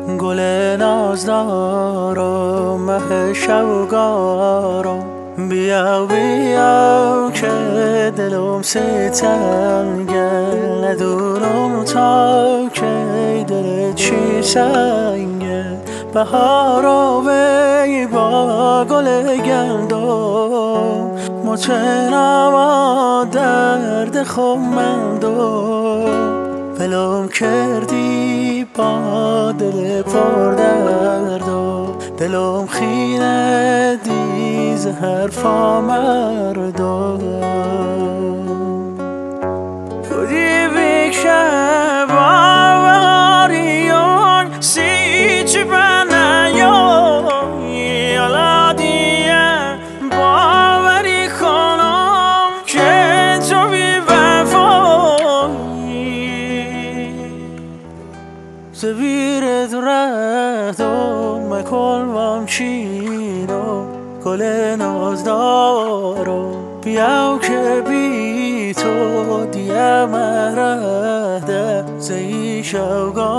گل نازدارم مه شوگارم بیا که دلم ستنگه ندونم تا که دل چی سنگه بهارا وی با گل گندم متنم درد خمندم ولم کردی با دل پر دردم دلم خینه دی زهرفا مردم خودی بکشه باوریون سی چی بنیون یالا دیه باوری کنم که تو بی وفایی زبیرت رفتم مکلمم چینو گل نازدارم بیاو که بی تو دیم رهده زی شوگارم